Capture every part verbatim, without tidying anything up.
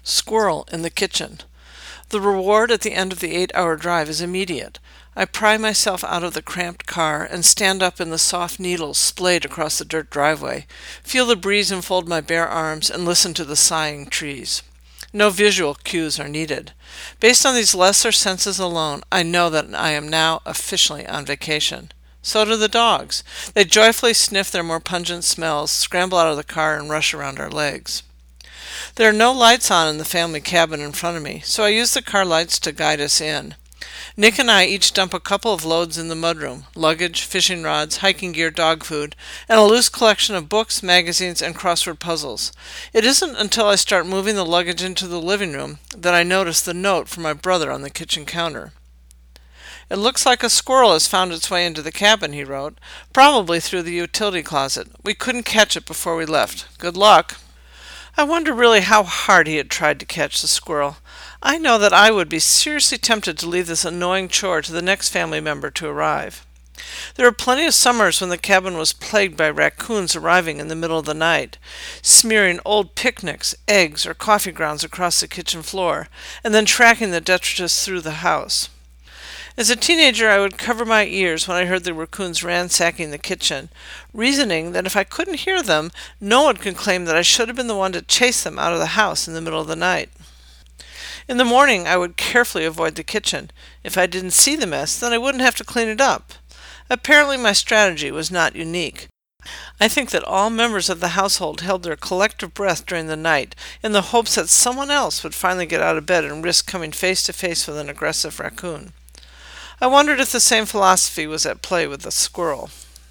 Squirrel in the kitchen. The reward at the end of the eight-hour drive is immediate. I pry myself out of the cramped car and stand up in the soft needles splayed across the dirt driveway, feel the breeze enfold my bare arms, and listen to the sighing trees. No visual cues are needed. Based on these lesser senses alone, I know that I am now officially on vacation. So do the dogs. They joyfully sniff their more pungent smells, scramble out of the car, and rush around our legs. There are no lights on in the family cabin in front of me, so I use the car lights to guide us in. Nick and I each dump a couple of loads in the mudroom: luggage, fishing rods, hiking gear, dog food, and a loose collection of books, magazines, and crossword puzzles. It isn't until I start moving the luggage into the living room that I notice the note from my brother on the kitchen counter. "It looks like a squirrel has found its way into the cabin," he wrote, "probably through the utility closet. We couldn't catch it before we left. Good luck." I wonder really how hard he had tried to catch the squirrel. I know that I would be seriously tempted to leave this annoying chore to the next family member to arrive. There were plenty of summers when the cabin was plagued by raccoons arriving in the middle of the night, smearing old picnics, eggs, or coffee grounds across the kitchen floor, and then tracking the detritus through the house. As a teenager, I would cover my ears when I heard the raccoons ransacking the kitchen, reasoning that if I couldn't hear them, no one could claim that I should have been the one to chase them out of the house in the middle of the night. In the morning, I would carefully avoid the kitchen. If I didn't see the mess, then I wouldn't have to clean it up. Apparently, my strategy was not unique. I think that all members of the household held their collective breath during the night in the hopes that someone else would finally get out of bed and risk coming face to face with an aggressive raccoon. I wondered if the same philosophy was at play with the squirrel.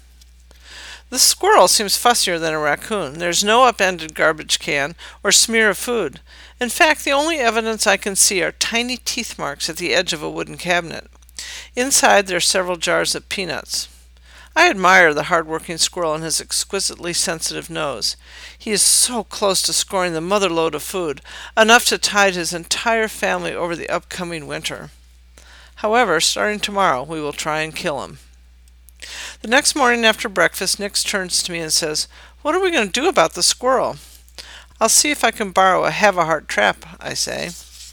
The squirrel seems fussier than a raccoon. There's no upended garbage can or smear of food. In fact, the only evidence I can see are tiny teeth marks at the edge of a wooden cabinet. Inside, there are several jars of peanuts. I admire the hard-working squirrel and his exquisitely sensitive nose. He is so close to scoring the mother lode of food, enough to tide his entire family over the upcoming winter. However, starting tomorrow, we will try and kill him. The next morning after breakfast, Nick turns to me and says, "What are we going to do about the squirrel?" "I'll see if I can borrow a Havahart trap," I say.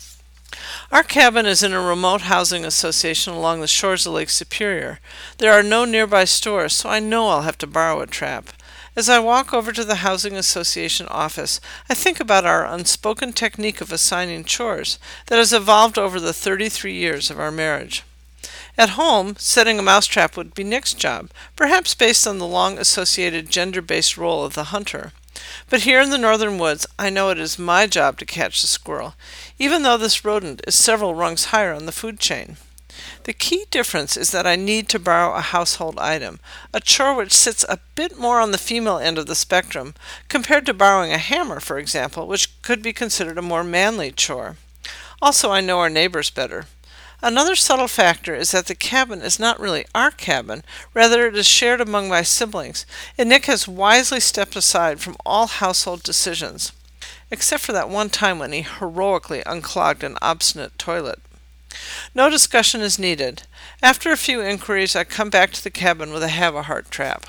Our cabin is in a remote housing association along the shores of Lake Superior. There are no nearby stores, so I know I'll have to borrow a trap. As I walk over to the housing association office, I think about our unspoken technique of assigning chores that has evolved over the thirty-three years of our marriage. At home, setting a mousetrap would be Nick's job, perhaps based on the long associated gender-based role of the hunter. But here in the northern woods, I know it is my job to catch the squirrel, even though this rodent is several rungs higher on the food chain. The key difference is that I need to borrow a household item, a chore which sits a bit more on the female end of the spectrum, compared to borrowing a hammer, for example, which could be considered a more manly chore. Also, I know our neighbors better. Another subtle factor is that the cabin is not really our cabin, rather it is shared among my siblings, and Nick has wisely stepped aside from all household decisions, except for that one time when he heroically unclogged an obstinate toilet. No discussion is needed. After a few inquiries, I come back to the cabin with a Havahart trap.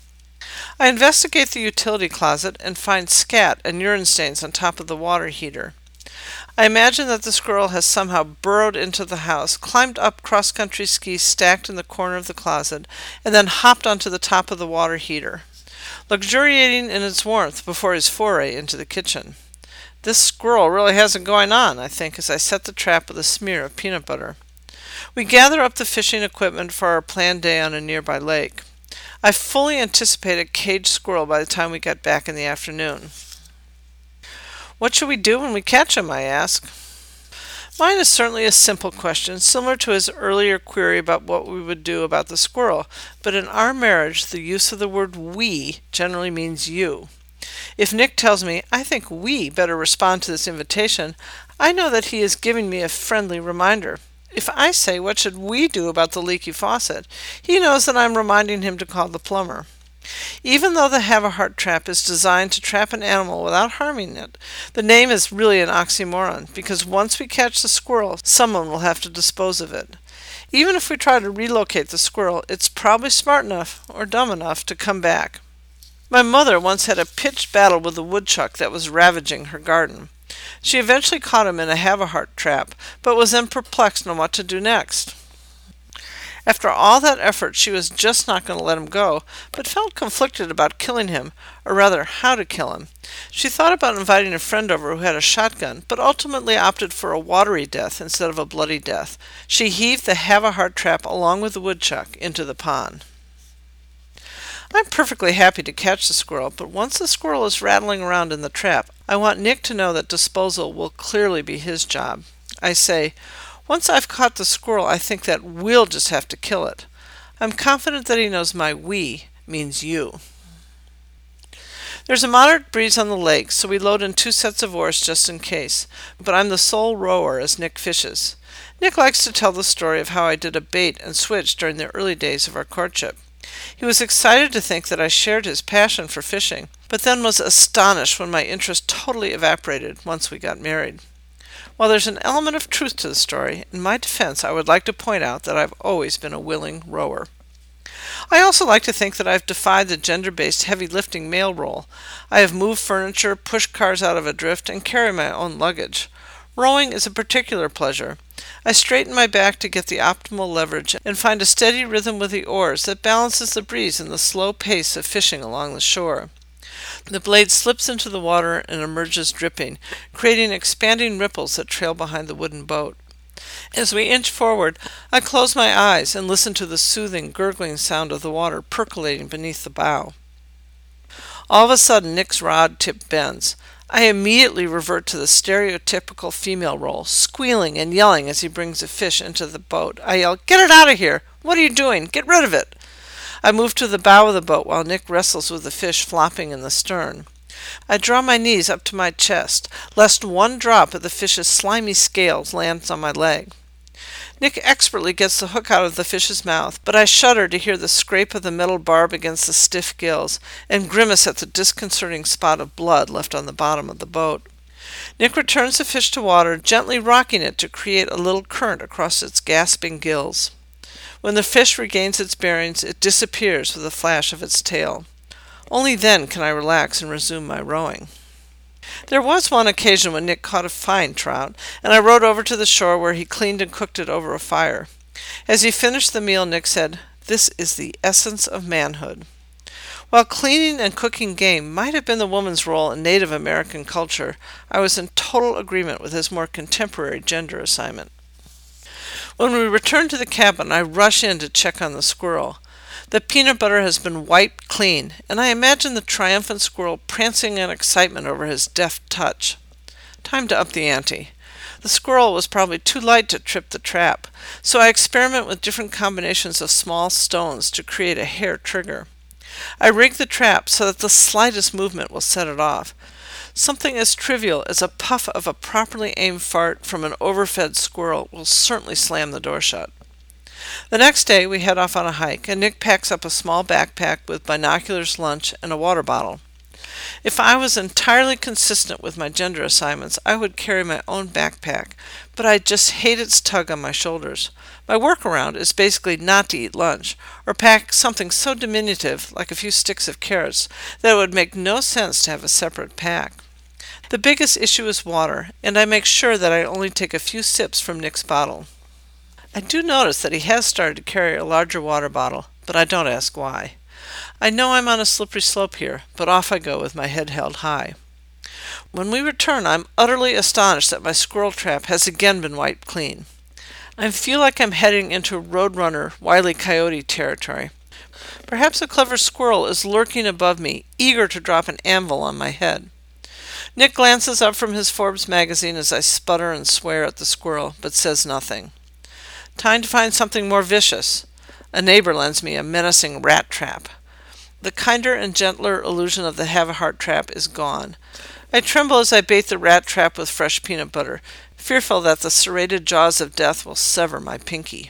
I investigate the utility closet and find scat and urine stains on top of the water heater. I imagine that the squirrel has somehow burrowed into the house, climbed up cross-country skis stacked in the corner of the closet, and then hopped onto the top of the water heater, luxuriating in its warmth before his foray into the kitchen. This squirrel really has it going on, I think, as I set the trap with a smear of peanut butter. We gather up the fishing equipment for our planned day on a nearby lake. I fully anticipate a caged squirrel by the time we get back in the afternoon. "What should we do when we catch him?" I ask. Mine is certainly a simple question, similar to his earlier query about what we would do about the squirrel, but in our marriage the use of the word "we" generally means you. If Nick tells me, "I think we better respond to this invitation," I know that he is giving me a friendly reminder. If I say, "What should we do about the leaky faucet?" he knows that I'm reminding him to call the plumber. Even though the Havahart trap is designed to trap an animal without harming it, the name is really an oxymoron, because once we catch the squirrel, someone will have to dispose of it. Even if we try to relocate the squirrel, it's probably smart enough, or dumb enough, to come back. My mother once had a pitched battle with a woodchuck that was ravaging her garden. She eventually caught him in a have-a-heart trap, but was then perplexed on what to do next. After all that effort, she was just not going to let him go, but felt conflicted about killing him, or rather, how to kill him. She thought about inviting a friend over who had a shotgun, but ultimately opted for a watery death instead of a bloody death. She heaved the have-a-heart trap along with the woodchuck into the pond. I'm perfectly happy to catch the squirrel, but once the squirrel is rattling around in the trap, I want Nick to know that disposal will clearly be his job. I say, once I've caught the squirrel, I think that we'll just have to kill it. I'm confident that he knows my we means you. There's a moderate breeze on the lake, so we load in two sets of oars just in case, but I'm the sole rower as Nick fishes. Nick likes to tell the story of how I did a bait and switch during the early days of our courtship. He was excited to think that I shared his passion for fishing, but then was astonished when my interest totally evaporated once we got married. While there's an element of truth to the story, in my defense I would like to point out that I've always been a willing rower. I also like to think that I've defied the gender-based heavy-lifting male role. I have moved furniture, pushed cars out of a drift, and carry my own luggage. Rowing is a particular pleasure. I straighten my back to get the optimal leverage and find a steady rhythm with the oars that balances the breeze and the slow pace of fishing along the shore. The blade slips into the water and emerges dripping, creating expanding ripples that trail behind the wooden boat. As we inch forward, I close my eyes and listen to the soothing, gurgling sound of the water percolating beneath the bow. All of a sudden, Nick's rod tip bends. I immediately revert to the stereotypical female role, squealing and yelling as he brings a fish into the boat. I yell, "Get it out of here! What are you doing? Get rid of it!" I move to the bow of the boat while Nick wrestles with the fish flopping in the stern. I draw my knees up to my chest, lest one drop of the fish's slimy scales lands on my leg. Nick expertly gets the hook out of the fish's mouth, but I shudder to hear the scrape of the metal barb against the stiff gills, and grimace at the disconcerting spot of blood left on the bottom of the boat. Nick returns the fish to water, gently rocking it to create a little current across its gasping gills. When the fish regains its bearings, it disappears with a flash of its tail. Only then can I relax and resume my rowing. There was one occasion when Nick caught a fine trout, and I rowed over to the shore where he cleaned and cooked it over a fire. As he finished the meal, Nick said, "This is the essence of manhood." While cleaning and cooking game might have been the woman's role in Native American culture, I was in total agreement with his more contemporary gender assignment. When we return to the cabin, I rush in to check on the squirrel. The peanut butter has been wiped clean, and I imagine the triumphant squirrel prancing in excitement over his deft touch. Time to up the ante. The squirrel was probably too light to trip the trap, so I experiment with different combinations of small stones to create a hair trigger. I rig the trap so that the slightest movement will set it off. Something as trivial as a puff of a properly aimed fart from an overfed squirrel will certainly slam the door shut. The next day we head off on a hike, and Nick packs up a small backpack with binoculars, lunch, and a water bottle. If I was entirely consistent with my gender assignments, I would carry my own backpack, but I just hate its tug on my shoulders. My workaround is basically not to eat lunch, or pack something so diminutive, like a few sticks of carrots, that it would make no sense to have a separate pack. The biggest issue is water, and I make sure that I only take a few sips from Nick's bottle. I do notice that he has started to carry a larger water bottle, but I don't ask why. I know I'm on a slippery slope here, but off I go with my head held high. When we return, I'm utterly astonished that my squirrel trap has again been wiped clean. I feel like I'm heading into Roadrunner, Wile E. Coyote territory. Perhaps a clever squirrel is lurking above me, eager to drop an anvil on my head. Nick glances up from his Forbes magazine as I sputter and swear at the squirrel, but says nothing. Time to find something more vicious. A neighbor lends me a menacing rat trap. The kinder and gentler illusion of the have-a-heart trap is gone. I tremble as I bait the rat trap with fresh peanut butter, fearful that the serrated jaws of death will sever my pinky.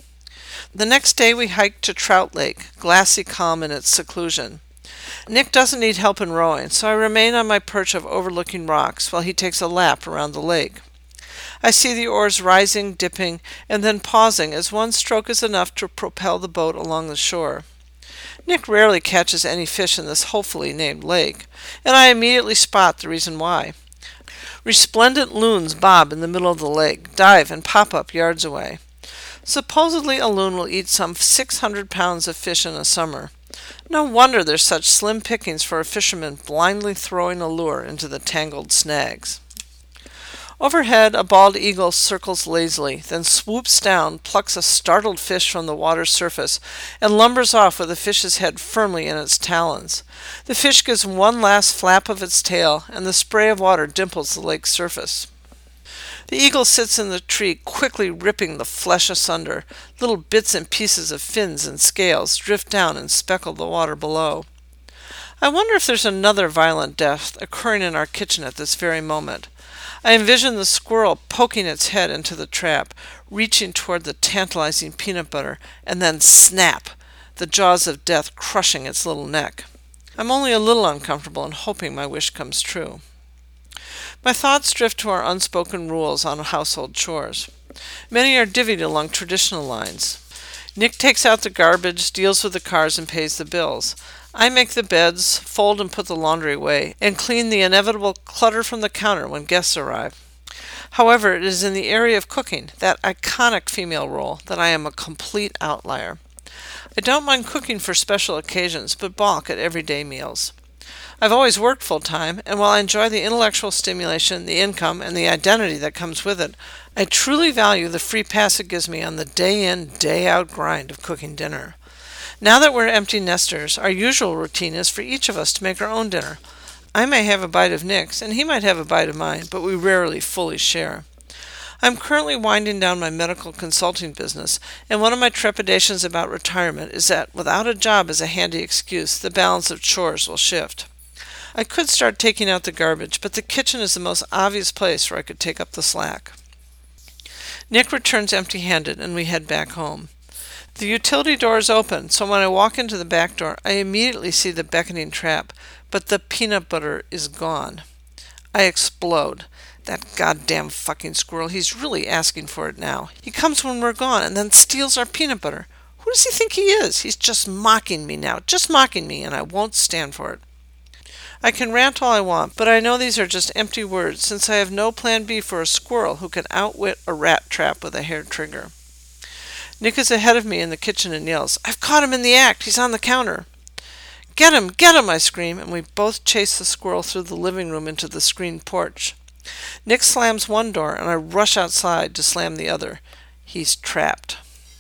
The next day we hike to Trout Lake, glassy calm in its seclusion. Nick doesn't need help in rowing, so I remain on my perch of overlooking rocks while he takes a lap around the lake. I see the oars rising, dipping, and then pausing as one stroke is enough to propel the boat along the shore. Nick rarely catches any fish in this hopefully named lake, and I immediately spot the reason why. Resplendent loons bob in the middle of the lake, dive, and pop up yards away. Supposedly a loon will eat some six hundred pounds of fish in a summer. No wonder there's such slim pickings for a fisherman blindly throwing a lure into the tangled snags. Overhead, a bald eagle circles lazily, then swoops down, plucks a startled fish from the water's surface, and lumbers off with the fish's head firmly in its talons. The fish gives one last flap of its tail, and the spray of water dimples the lake's surface. The eagle sits in the tree, quickly ripping the flesh asunder. Little bits and pieces of fins and scales drift down and speckle the water below. I wonder if there's another violent death occurring in our kitchen at this very moment. I envision the squirrel poking its head into the trap, reaching toward the tantalizing peanut butter, and then snap, the jaws of death crushing its little neck. I'm only a little uncomfortable and hoping my wish comes true. My thoughts drift to our unspoken rules on household chores. Many are divvied along traditional lines. Nick takes out the garbage, deals with the cars, and pays the bills. I make the beds, fold and put the laundry away, and clean the inevitable clutter from the counter when guests arrive. However, it is in the area of cooking, that iconic female role, that I am a complete outlier. I don't mind cooking for special occasions, but balk at everyday meals. I've always worked full-time, and while I enjoy the intellectual stimulation, the income, and the identity that comes with it, I truly value the free pass it gives me on the day-in, day-out grind of cooking dinner. Now that we're empty nesters, our usual routine is for each of us to make our own dinner. I may have a bite of Nick's, and he might have a bite of mine, but we rarely fully share. I'm currently winding down my medical consulting business, and one of my trepidations about retirement is that without a job as a handy excuse, the balance of chores will shift. I could start taking out the garbage, but the kitchen is the most obvious place where I could take up the slack. Nick returns empty-handed, and we head back home. The utility door is open, so when I walk into the back door, I immediately see the beckoning trap, but the peanut butter is gone. I explode. That goddamn fucking squirrel, he's really asking for it now. He comes when we're gone and then steals our peanut butter. Who does he think he is? He's just mocking me now, just mocking me, and I won't stand for it. I can rant all I want, but I know these are just empty words, since I have no plan B for a squirrel who can outwit a rat trap with a hair trigger. Nick is ahead of me in the kitchen and yells, "I've caught him in the act! He's on the counter!" "Get him! Get him!" I scream, and we both chase the squirrel through the living room into the screened porch. Nick slams one door, and I rush outside to slam the other. He's trapped.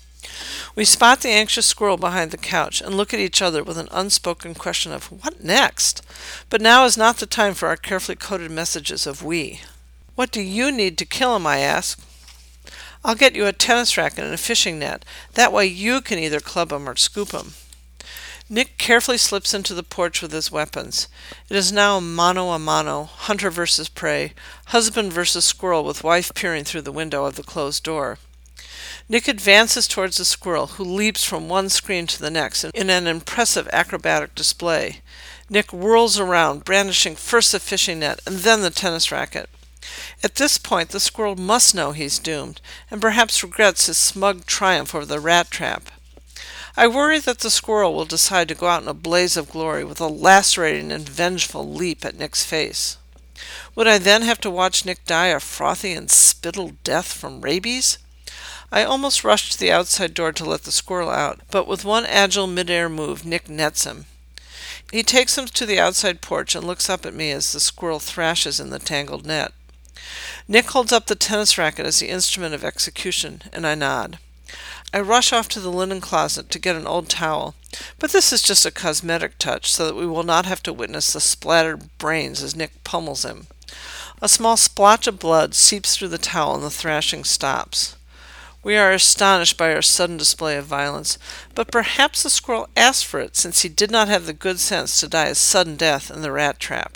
We spot the anxious squirrel behind the couch and look at each other with an unspoken question of what next? But now is not the time for our carefully coded messages of we. "What do you need to kill him?" I ask. "I'll get you a tennis racket and a fishing net. That way you can either club him or scoop him." Nick carefully slips into the porch with his weapons. It is now mano a mano, hunter versus prey, husband versus squirrel with wife peering through the window of the closed door. Nick advances towards the squirrel, who leaps from one screen to the next in an impressive acrobatic display. Nick whirls around, brandishing first the fishing net and then the tennis racket. At this point, the squirrel must know he's doomed, and perhaps regrets his smug triumph over the rat trap. I worry that the squirrel will decide to go out in a blaze of glory with a lacerating and vengeful leap at Nick's face. Would I then have to watch Nick die a frothy and spittle death from rabies? I almost rush to the outside door to let the squirrel out, but with one agile mid-air move, Nick nets him. He takes him to the outside porch and looks up at me as the squirrel thrashes in the tangled net. Nick holds up the tennis racket as the instrument of execution, and I nod. I rush off to the linen closet to get an old towel, but this is just a cosmetic touch so that we will not have to witness the splattered brains as Nick pummels him. A small splotch of blood seeps through the towel and the thrashing stops. We are astonished by our sudden display of violence, but perhaps the squirrel asked for it since he did not have the good sense to die a sudden death in the rat trap.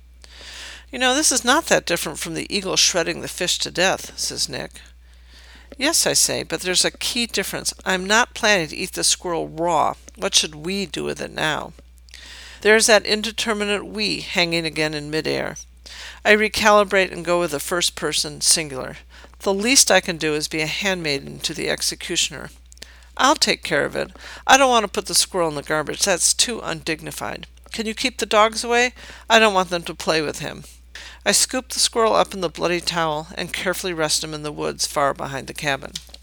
"You know, this is not that different from the eagle shredding the fish to death," says Nick. "Yes," I say, "but there's a key difference. I'm not planning to eat the squirrel raw. What should we do with it now?" There is that indeterminate we hanging again in midair. I recalibrate and go with the first person singular. The least I can do is be a handmaiden to the executioner. "I'll take care of it. I don't want to put the squirrel in the garbage. That's too undignified. Can you keep the dogs away? I don't want them to play with him." I scoop the squirrel up in the bloody towel and carefully rest him in the woods far behind the cabin.